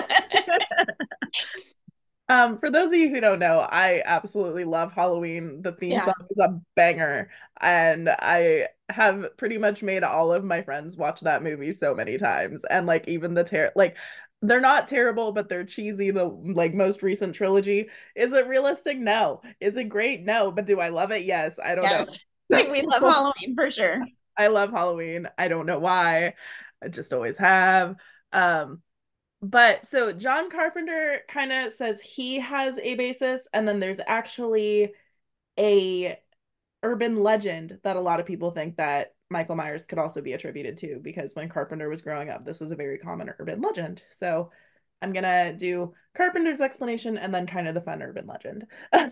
For those of you who don't know, I absolutely love Halloween. The theme song is a banger, and I have pretty much made all of my friends watch that movie so many times. And like even they're not terrible, but they're cheesy. The like most recent trilogy. Is it realistic? No. Is it great? No. But do I love it? Yes. I don't know. We love Halloween for sure. I love Halloween. I don't know why. I just always have. But so John Carpenter kind of says he has a basis, and then there's actually a urban legend that a lot of people think that Michael Myers could also be attributed to, because when Carpenter was growing up, this was a very common urban legend. So I'm gonna do Carpenter's explanation and then kind of the fun urban legend.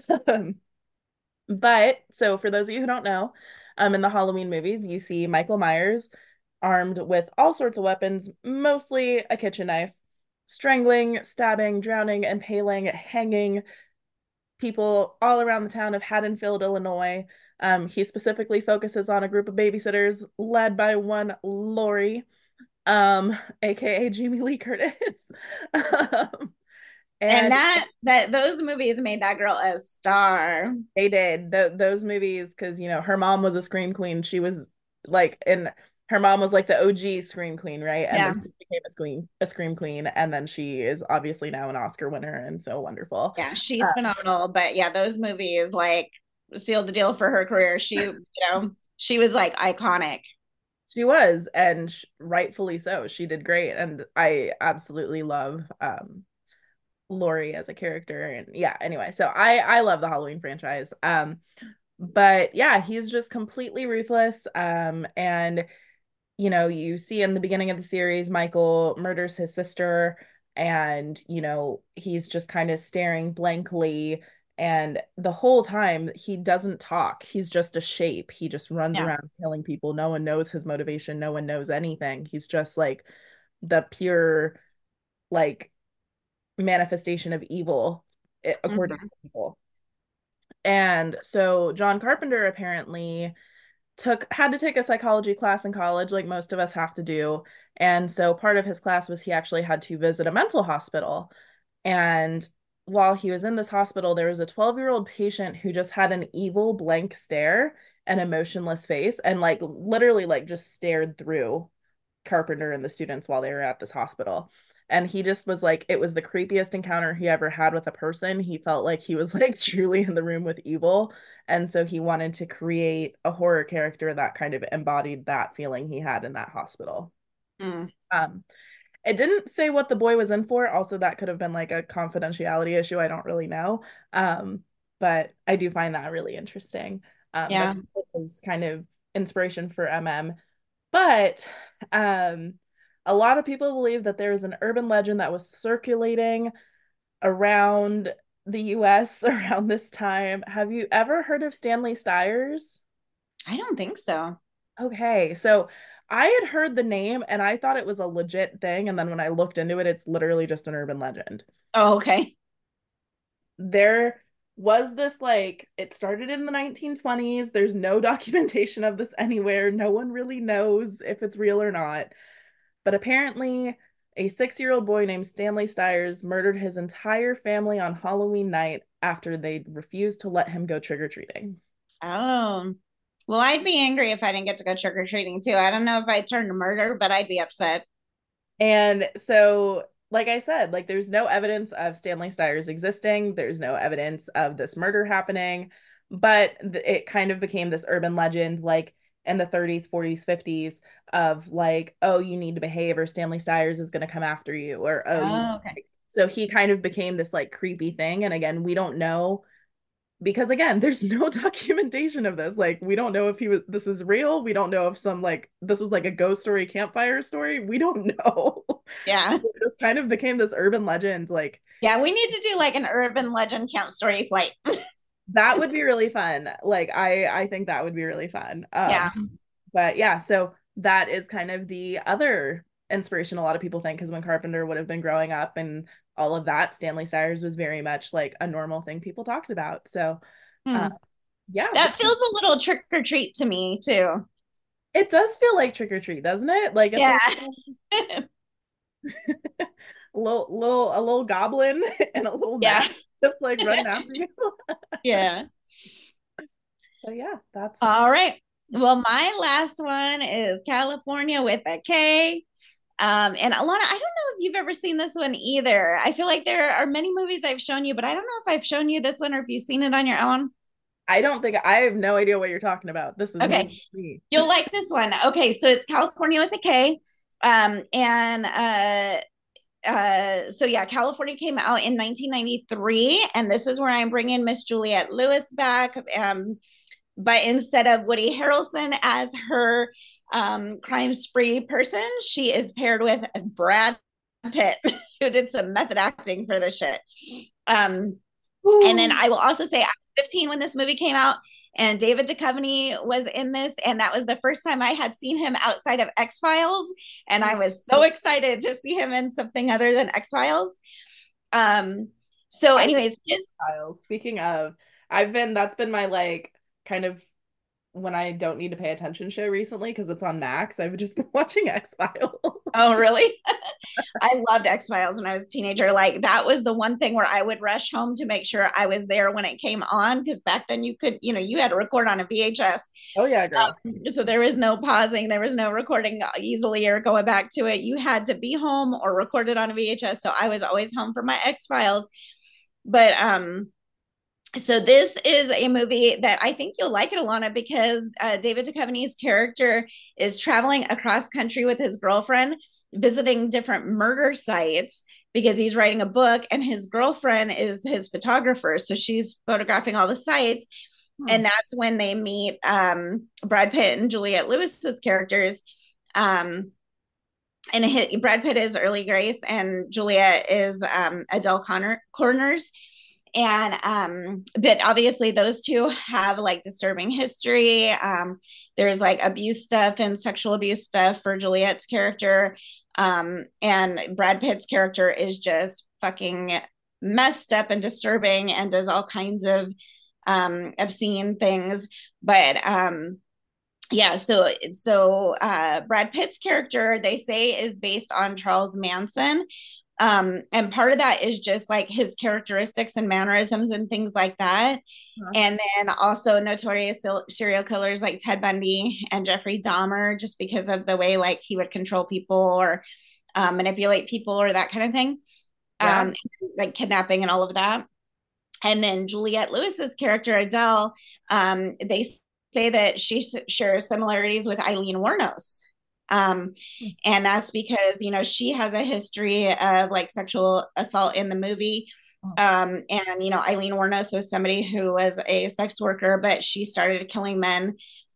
But so for those of you who don't know, in the Halloween movies, you see Michael Myers armed with all sorts of weapons, mostly a kitchen knife, strangling, stabbing, drowning, impaling, hanging people all around the town of Haddonfield, Illinois. He specifically focuses on a group of babysitters led by one Lori, aka Jamie Lee Curtis. And And those movies made that girl a star. they did those movies because, her mom was a scream queen. She was like, and her mom was like the OG scream queen, right? And Yeah. then she became a scream queen, and then she is obviously now an Oscar winner and so wonderful. Yeah, she's phenomenal. But yeah, those movies like sealed the deal for her career. She was like iconic. She was, and rightfully so. She did great, and I absolutely love Laurie as a character. And yeah, anyway, so I love the Halloween franchise. But yeah, he's just completely ruthless. And you see in the beginning of the series, Michael murders his sister, and he's just kind of staring blankly. And the whole time, he doesn't talk. He's just a shape. He just runs Yeah. around killing people. No one knows his motivation. No one knows anything. He's just like the pure, like, manifestation of evil, according Mhm. to people. And so John Carpenter apparently had to take a psychology class in college, like most of us have to do. And so part of his class was he actually had to visit a mental hospital. And while he was in this hospital, there was a 12-year-old patient who just had an evil blank stare and a motionless face, and like literally like just stared through Carpenter and the students while they were at this hospital. And he just was like, it was the creepiest encounter he ever had with a person. He felt like he was like truly in the room with evil. And so he wanted to create a horror character that kind of embodied that feeling he had in that hospital. Mm. Um, it didn't say what the boy was in for. Also, that could have been like a confidentiality issue. I don't really know. But I do find that really interesting. But Yeah. this is kind of inspiration for MM. But um, a lot of people believe that there is an urban legend that was circulating around the US around this time. Have you ever heard of Stanley Stiers? I don't think so. Okay, so I had heard the name and I thought it was a legit thing. And then when I looked into it, it's literally just an urban legend. Oh, okay. There was this, like, it started in the 1920s. There's no documentation of this anywhere. No one really knows if it's real or not. But apparently, a 6-year-old boy named Stanley Stiers murdered his entire family on Halloween night after they refused to let him go trick-or-treating. Oh. Well, I'd be angry if I didn't get to go trick or treating too. I don't know if I'd turn to murder, but I'd be upset. And so, like I said, like there's no evidence of Stanley Stiers existing. There's no evidence of this murder happening, but it kind of became this urban legend, like in the 30s, 40s, 50s, of like, oh, you need to behave, or Stanley Stiers is going to come after you, or oh, Oh, okay. so he kind of became this like creepy thing. And again, we don't know because again, there's no documentation of this. Like, we don't know if this is real. We don't know if this was like a ghost story, campfire story. We don't know. Yeah. It kind of became this urban legend. Like, Yeah, we need to do like an urban legend camp story flight. that would be really fun. Like, I think that would be really fun. Yeah. But yeah, so that is kind of the other inspiration a lot of people think, because when Carpenter would have been growing up and all of that, Stanley Stiers was very much like a normal thing people talked about. So Hmm. uh, yeah, That feels a little trick or treat to me too. it does feel like trick or treat, doesn't it? Like it's Yeah. a little goblin and a little Yeah. mask just like running after you. Yeah. So yeah, that's All right. Well, my last one is California with a K. And Alana, I don't know if you've ever seen this one either. I feel like there are many movies I've shown you, but I don't know if I've shown you this one or if you've seen it on your own. I don't think I have no idea what you're talking about. This is new Okay. to me. You'll like this one. Okay, so it's California with a K. And so yeah, California came out in 1993, and this is where I'm bringing Miss Juliette Lewis back. But instead of Woody Harrelson as her crime spree person, she is paired with Brad Pitt, who did some method acting for this shit. And then I will also say I was 15 when this movie came out, and David Duchovny was in this, and that was the first time I had seen him outside of X-Files, and I was so excited to see him in something other than X-Files. So anyways, Speaking of, that's been my like kind of when I don't need to pay attention show recently because it's on Max. I've just been watching X-Files. Oh, really? I loved X-Files when I was a teenager. Like that was the one thing where I would rush home to make sure I was there when it came on. Because back then you could, you had to record on a VHS. Oh yeah, girl. So there was no pausing, there was no recording easily or going back to it. You had to be home or record it on a VHS. So I was always home for my X-Files. But so this is a movie that I think you'll like it, Alana, because David Duchovny's character is traveling across country with his girlfriend, visiting different murder sites because he's writing a book, and his girlfriend is his photographer. So she's photographing all the sites. And that's when they meet Brad Pitt and Juliette Lewis's characters. And Brad Pitt is Early Grace, and Juliette is Adele Corners. And but obviously those two have like disturbing history. There's like abuse stuff and sexual abuse stuff for Juliette's character. And Brad Pitt's character is just fucking messed up and disturbing and does all kinds of obscene things. But yeah, so Brad Pitt's character, they say, is based on Charles Manson. And part of that is just like his characteristics and mannerisms and things like that. And then also notorious serial killers like Ted Bundy and Jeffrey Dahmer, just because of the way like he would control people or manipulate people or that kind of thing. Like kidnapping and all of that. And then Juliette Lewis's character, Adele, they say that she shares similarities with Eileen Wuornos. And that's because, she has a history of like sexual assault in the movie. And, Eileen Wuornos is somebody who was a sex worker, but she started killing men,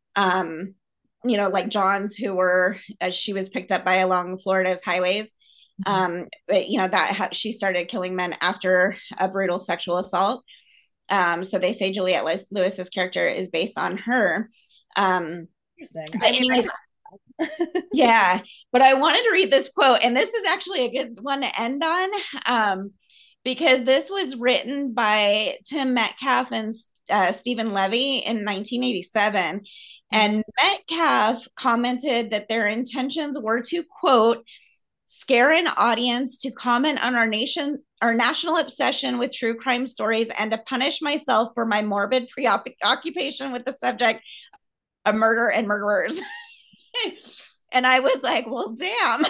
like Johns, who were, as she was picked up by along Florida's highways. But she started killing men after a brutal sexual assault. So they say Juliette Lewis's character is based on her. Interesting. Yeah, but I wanted to read this quote, and this is actually a good one to end on, because this was written by Tim Metcalf and Stephen Levy in 1987. And Metcalf commented that their intentions were to, quote, scare an audience, to comment on our national obsession with true crime stories, and to punish myself for my morbid preoccupation with the subject of murder and murderers. And I was like, well, damn.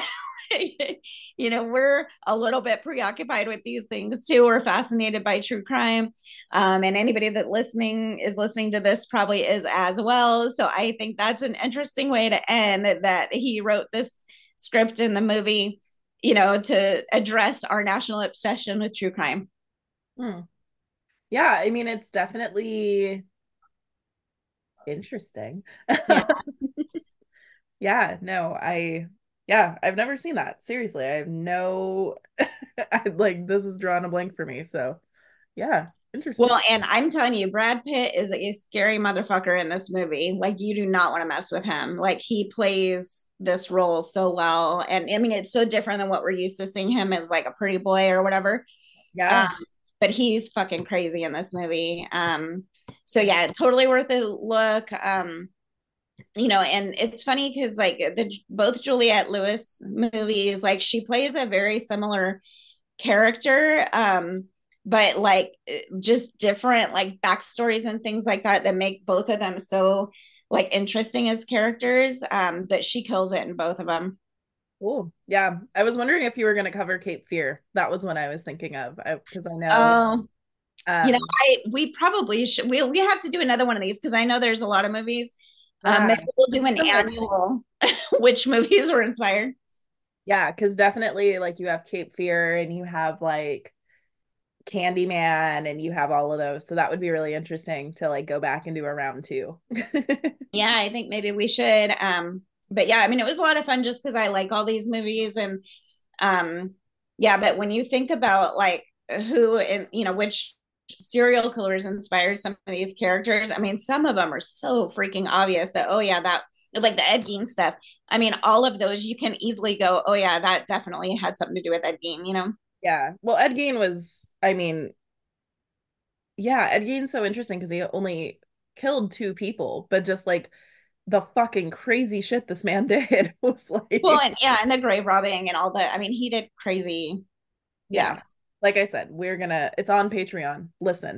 We're a little bit preoccupied with these things too. We're fascinated by true crime. And anybody that is listening to this probably is as well. So I think that's an interesting way to end, that he wrote this script in the movie, to address our national obsession with true crime. Yeah, I mean, it's definitely interesting. Yeah, no, I've never seen that. Seriously, I have no, this is drawing a blank for me. So yeah, interesting. Well, and I'm telling you, Brad Pitt is a scary motherfucker in this movie. Like, you do not want to mess with him. Like, he plays this role so well. And I mean, it's so different than what we're used to seeing him as like a pretty boy or whatever. Yeah. But he's fucking crazy in this movie. So yeah, totally worth a look. And it's funny because like both Juliette Lewis movies, like she plays a very similar character, but like just different like backstories and things like that make both of them so like interesting as characters. But she kills it in both of them. Cool. Yeah, I was wondering if you were going to cover Cape Fear. That was what I was thinking of, because I know. We probably should. We have to do another one of these because I know there's a lot of movies. Maybe we'll do an annual which movies were inspired. Yeah, because definitely like you have Cape Fear and you have like Candyman and you have all of those. So that would be really interesting to like go back and do a round two. Yeah, I think maybe we should. But yeah, I mean, it was a lot of fun just because I like all these movies. And yeah, but when you think about like who and which serial killers inspired some of these characters, I mean, some of them are so freaking obvious that, oh yeah, that like the Ed Gein stuff. I mean, all of those you can easily go, oh yeah, that definitely had something to do with Ed Gein, Yeah. Well, Ed Gein was, I mean, yeah, Ed Gein's so interesting because he only killed 2 people, but just like the fucking crazy shit this man did was Well, like, and yeah, and the grave robbing and all the, I mean, he did crazy. yeah. Yeah. Like I said, it's on Patreon. Listen.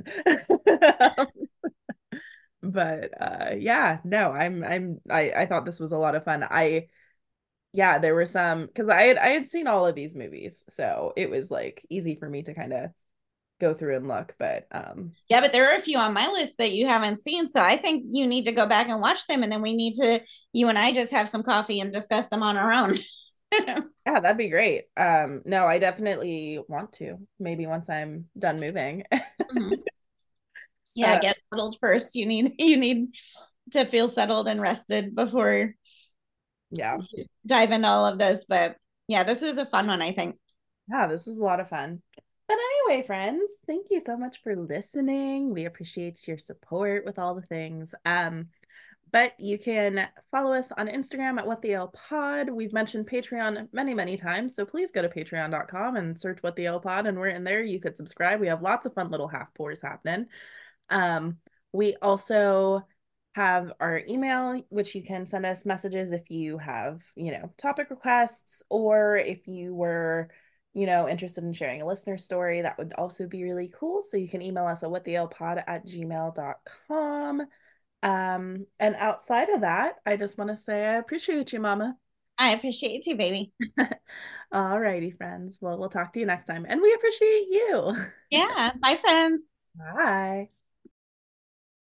But yeah, no, I thought this was a lot of fun. Yeah, there were some because I had seen all of these movies, so it was like easy for me to kind of go through and look. But Yeah, but there are a few on my list that you haven't seen. So I think you need to go back and watch them. And then we need to, you and I just have some coffee and discuss them on our own. yeah, that'd be great. No, I definitely want to. Maybe once I'm done moving. Mhm. Yeah, Uh, get settled first. You need to feel settled and rested before yeah. you dive into all of this. But yeah, this was a fun one, I think. Yeah, this was a lot of fun. But anyway, friends, thank you so much for listening. We appreciate your support with all the things. But you can follow us on Instagram at What the L Pod. We've mentioned Patreon many, many times, so please go to patreon.com and search What the L Pod, and we're in there. You could subscribe. We have lots of fun little half pours happening. Um, we also have our email, which you can send us messages if you have, topic requests, or if you were, interested in sharing a listener story. That would also be really cool. So you can email us at whattheLpod@gmail.com. And outside of that, I just want to say I appreciate you, Mama. I appreciate you too, baby. All righty, friends. Well, we'll talk to you next time. And we appreciate you. Yeah. Bye, friends. Bye.